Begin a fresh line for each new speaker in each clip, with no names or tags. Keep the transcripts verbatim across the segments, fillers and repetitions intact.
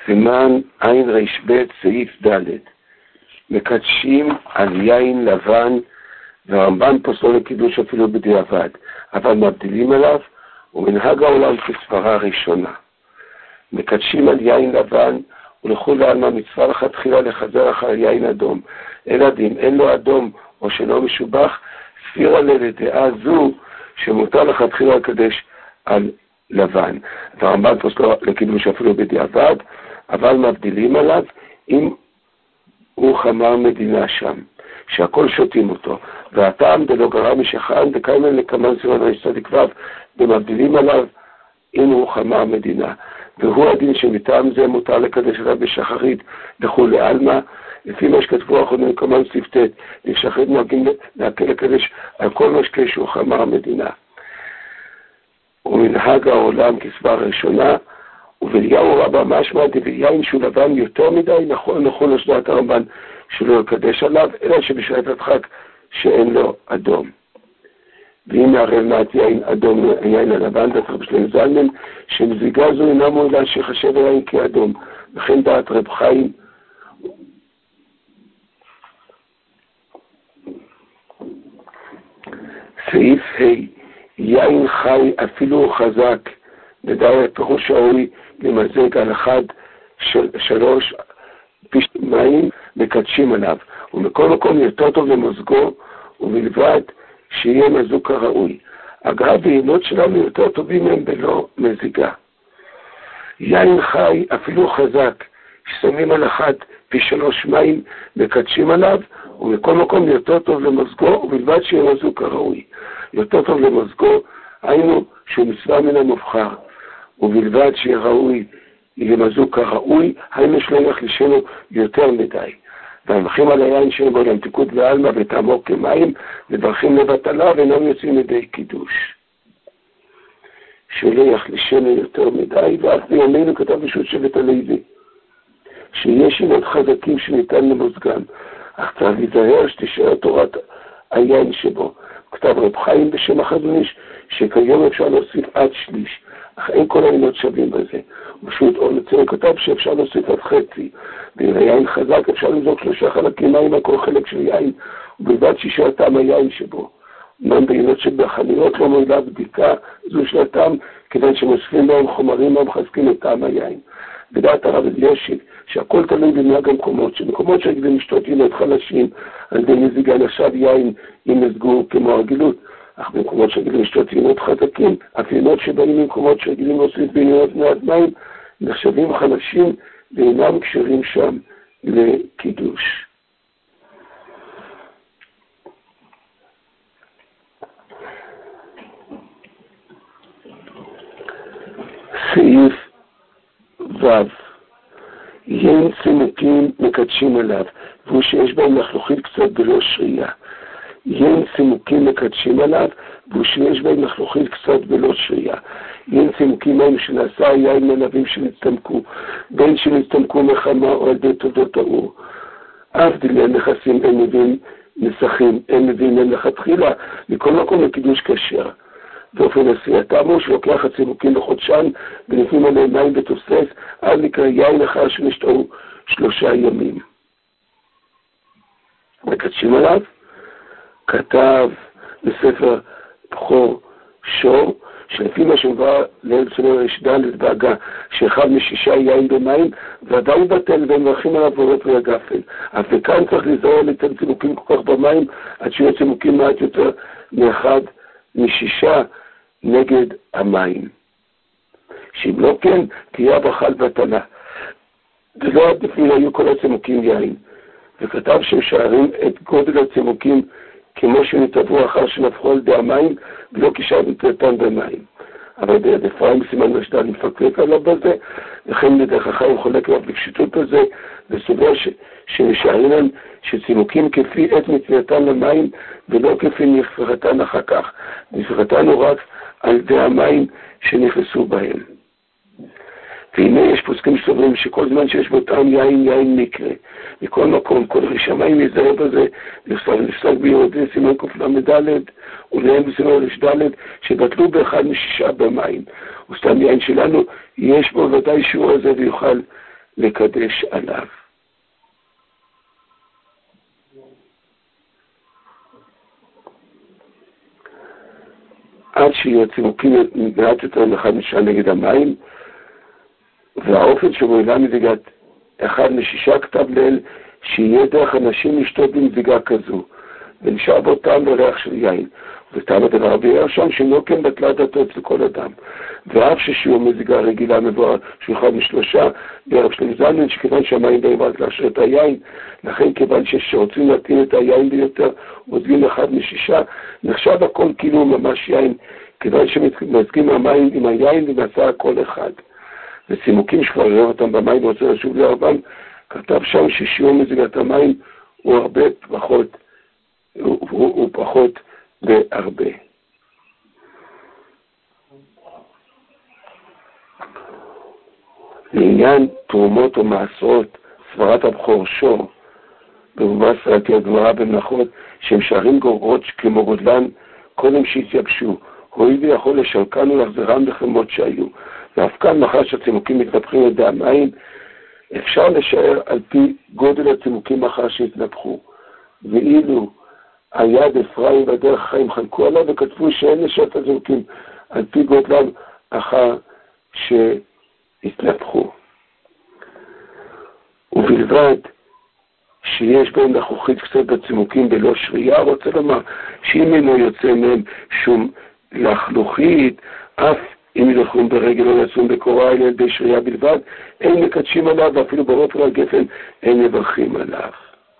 סימן עין רשבט סעיף ד' מקדשים על יין לבן, והרמב"ן פוסל לקידוש אפילו בדיעבד, אבל מבדילים עליו, ומנהג העולם כסברה ראשונה. מקדשים על יין לבן, ולכול העלמא מצווה לכתחילה לחזר אחר יין אדום. אלא דין אין לו אדום או שלא משובח, ספירה לדעה זו שמותר לכתחילה לקדש על לבן. והרמב"ן פוסל לקידוש אפילו בדיעבד, אבל מבדילים עליו אם הוא חמר מדינה שם, שהכל שותים אותו. והטעם דלא גרע משכן דקיימן לקמן סימן ריש צדיק ו' ומבדילים עליו אם הוא חמר מדינה. והוא הדין שמטעם זה מותר לקדש עליו בשחרית לכולי עלמא, לפי מה שכתבו האחרונים לקמן סעיף ט', בשחרית נוהגים להקל לקדש על כל משקה שהוא חמר מדינה. ומנהג העולם כסברה ראשונה, ובאליהו רבה משמע דביין שהוא לבן יותר מדי, נכון נכון לשדעת הרמב"ן שלא לקדש עליו, אלא שבשעת הדחק שאין לו אדום. ואם מערב מעט יין אדום יין הלבן, דעת רב שלמה זלמן, שמזיגה זו אינה מועילה שחשב היין כאדום, וכן דעת רב חיים. סעיף ה' יין חי אפילו חזק, לדעי הפירוש ראוי למזג על אחד של שלוש פשט מים מקדשים עליו, ומכל מקום יותר טוב למזגו, ובלבד שיהיה מזוג כראוי. אגב, העילות שלנו יותר טובים הם בלא מזיגה. יין חי אפילו חזק, ששמים על אחד פי שלוש מים מקדשים עליו, ומכל מקום יותר טוב למזגו, ובלבד שיהיה מזוג כראוי. יותר טוב למזגו, היינו שהוא מצווה מן המובחר, ובלבד שיהיה ראוי, יהיה מזוג כראוי, היינו שלא יחלישנו יותר מדי. והמחים על היין שהם בו למתיקות ועלמא וטעמו כמים, וברכים לבטלה ואינם יוצאים ידי קידוש. שלא יחלישנו יותר מדי, ואף בימינו כתב בשו"ת שבט הלוי, שיש עינות חזקים שניתן למוזגם, אך צריך להיזהר שתישאר תורת היין שבו. כתב רב חיים בשם החזון איש, שכיום אפשר להוסיף עד שליש, אך אין כל העינות שווים בזה. ופשוט אור לציון כתב שאפשר להוסיף עד חצי, ואם היין חזק אפשר לזרוק שלושה חלקים מים על כל חלק של יין, ובלבד שישאר טעם היין שבו. אומנם בעינות שבחנויות לא מועילה בדיקה זו של הטעם, כיוון שמוסיפים בהם חומרים המחזקים את טעם היין. בדעת הרב אלישיב, שהכל תלוי במנהג המקומות, שמקומות שרגילים לשתות עינות חלשים על ידי מזיגה נחשב יין עם מזגו כמו הרגילות, אך במקומות שרגילים לשתות עינות חזקים, אף עינות שבאים ממקומות שרגילים להוסיף בעינות מעט מים, נחשבים חלשים ואינם קשרים שם לקידוש. סעיף ו' יין צימוקים מקדשים עליו, והוא שיש בהם לחלוכית קצת בלא שרייה. יין צימוקים מקדשים עליו, והוא שיש בהם לחלוכית קצת בלא שרייה. יין צימוקים הם שנעשה יין מלווים שנצטמקו, בין שנצטמקו מחמה או על ידי תודות האור. אף דילי נכסים אין מבין נסחים, אין מבין אין לכתחילה, מכל מקום לקידוש כשר. באופן עשייתם הוא שלוקח הצימוקים בחודשן ונפים עליהם מים בתוסס, אז נקרא יין אחר שנשתהו שלושה ימים. מקדשים עליו, כתב בספר בכור שור, שלפי מה שמובא ליל צלול ריש ד' בהגה, שאחד משישה יין במים, ועדיין בטל והם מברכים עליו בורות ויגפן. אף וכאן צריך להיזהר ליתן צימוקים כל כך במים, עד שיהיו צימוקים מעט יותר מאחד משישה נגד המים. שאם לא כן, תהיה הברכה בטלה. ולא עד לפני היו כל הצימוקים יין. וכתב שמשערים את גודל הצימוקים כמו שנתעברו אחר שנפחו על ידי המים, ולא כשאר נתרתן במים. אבל ביד אפרים סימן רשדה למפקק עליו בזה, וכן בדרך החיים חולק עליו בפשיטות בזה, וסובר ש... שמשערים להם שצימוקים כפי עת נתרתן למים, ולא כפי נפחתן אחר כך. נפחתן הוא רק על ידי המים שנכנסו בהם. והנה יש פוסקים שסוברים שכל זמן שיש בו טעם יין, יין מקרה. מכל מקום, כל רשמיים יזהר בזה, נפסק ביהודי סימן קל"ד, ולהם בסימן רש"ד, שבטלו באחד משישה במים. וסתם יין שלנו, יש בו ודאי שיעור הזה ויוכל לקדש עליו. עד שיהיו צימוקים מעט יותר מאחד משישה נגד המים, והאופן שבו אילה מזיגת אחד משישה כתב ליל, שיהיה דרך אנשים לשתות במזיגה כזו, ונשאר בו טעם וריח של יין. וטעם הדבר ביאר שם שלא כן בטלה דתו אצל כל אדם. ואף ששיעור מזיגה רגילה מבואר שהוא אחד משלושה, בערב שלם זלמן, שכיוון שהמים באים רק לאשר את היין, לכן כיוון שרוצים להתאים את היין ביותר, מוזגים אחד משישה, נחשב הכל כאילו ממש יין, כיוון שמזגים המים עם היין ונעשה הכל אחד. וצימוקים שכבר ראה אותם במים ורוצה לשוב לערבם, כתב שם ששיעור מזיגת המים הוא הרבה פחות, הוא, הוא, הוא פחות בהרבה. לעניין תרומות או מעשרות, סברת הבחור שור, במובן סרטי הגמרא במלאכות, שהם שערים גורות כמו גודלן, קודם שהתייבשו, הואיל ויכול לשלקן ולהחזרם בחמות שהיו. ואף כאן, מאחר שהצימוקים מתנפחים על ידי המים, אפשר לשער על פי גודל הצימוקים אחר שהתנפחו. ואילו היד אפרים בדרך החיים חלקו עליו וכתבו שאין לשעת הצימוקים על פי גודלם אחר שהתנפחו. ובלבד שיש בהם לחוכית קצת בצימוקים בלא שריעה, רוצה לומר שאם אינו יוצא מהם שום לחלוכית, אף אם ילכום ברגל או יצאום בקורה אלא ידי שריעה בלבד, אין מקדשים עליו, ואפילו ברופר הגפן אין מברכים עליו.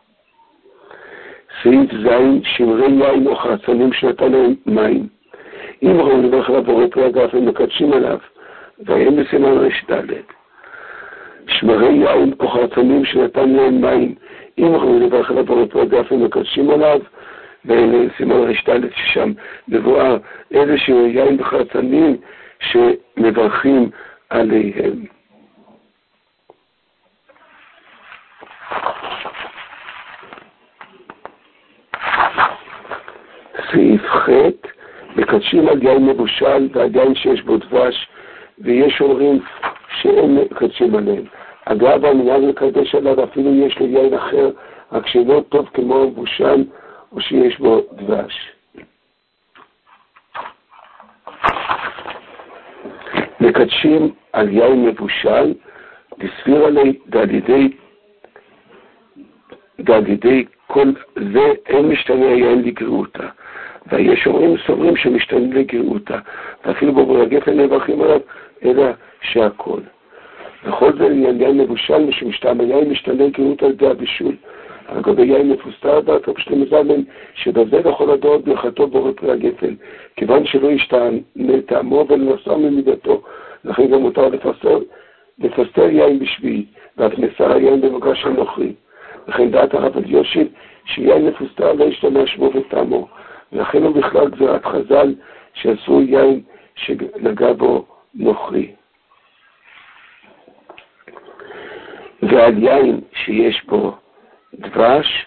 סעיף זין, שמרי יין או חרצנים שנתן להם מים. אם ראו לברך עליו ברופר הגפן מקדשים עליו, והם בסימן רשת ד'. שמרי יין או חרצנים שנתן להם מים. אם ראו לברך עליו ברופר הגפן מקדשים עליו, והם בסימן רשת ד' ששם מבואר איזשהו יין וחרצנים שמברכים עליהם. סעיף ח' מקדשים על יין מבושל ועל יין שיש בו דבש, ויש אומרים שאין מקדשים עליהם. אגב, המנהג לקדש עליו אפילו יש לו יין אחר, רק שאינו טוב כמו מבושל או שיש בו דבש. מקדשים על יין מבושל, לסביר עלי דלידי, דלידי כל זה אין משתנה היין לגריעותה. ויש אומרים סוברים שמשתנה לגריעותה, ואפילו בבריא הגפן נברכים עליו, אלא שהכל. וכל זה יין מבושל, משמשתם היין משתנה לגריעותה על ידי הבישול. לגבי יין מפוסטר דעת רב שלמה זלמן, שבזה לכל הדעות ברכתו בורא פרי הגפן, כיוון שלא ישתנה טעמו ולנסה ממידתו, לכן גם מותר לפסטר, לפסטר יין בשביעי, ואף נסר היין במגרש הנוכרי. לכן דעת הרב אלישיב, שיין מפוסטר לא ישתנה שמו וטעמו, ולכן הוא בכלל גזירת חז"ל שעשו יין שנגע בו נוכרי. ועל יין שיש בו דבש,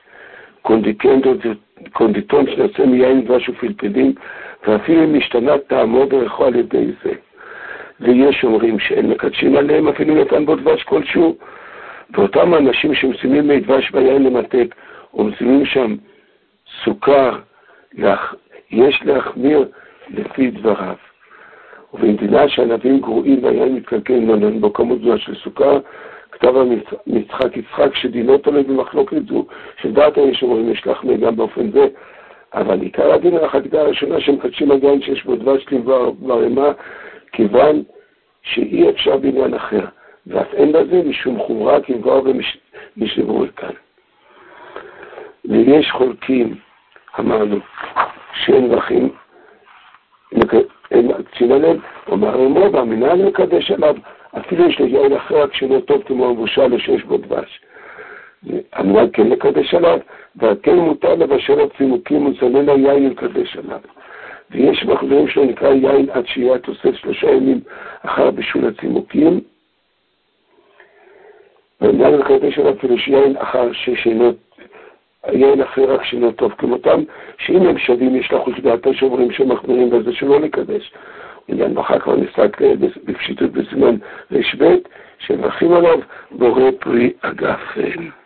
קונדיטון שנעשה מיין דבש ופלפלים, ואפילו אם משתנה טעמו ברכו על ידי זה. ויש אומרים שאין מקדשים עליהם אפילו נתן בו דבש כלשהו, ואותם האנשים שמשימים מי דבש ביין למתק, או משימים שם סוכר, יש להחמיר לפי דבריו. ובמדינה שהנביאים גרועים והיין מתקלקל מנון בו כמות זו של סוכר, כתב המצחק יצחק שדינו תולה במחלוקת זו, שדעת יש אומרים יש להחמיר גם באופן זה, אבל עיקר הדין החקיקה הראשונה שמקדשים היין שיש בו דבש כלבר ברמה, כיוון שאי אפשר בעניין אחר, ואף אין בזה משום חומרה כלבר ומשלבו כאן. ויש חולקים, אמרנו, שאין דרכים, אין מקדשים עליהם, אומר אמרו, והמינהל מקדש עליו, אפילו יש לו יין אחר רק שלא טוב כמו המבושל שיש בו דבש. המינהל כן מקדש עליו, והכן מותר לבשל הצימוקים ולצנן היין לקדש עליו. ויש מחברים שלו נקרא יין עד שיהיה תוסף שלושה ימים אחר בישול הצימוקים, והמינהל מקדש עליו אפילו שיין אחר ששינו יין אחר רק שינו טוב כמותם, שאם הם שווים יש לחוש דעתו שאומרים שמחברים וזה שלא לקדש. עניין בחר כבר נסתק בפשיטות בסימן רשבט, שמברכים עליו בורא פרי הגפן.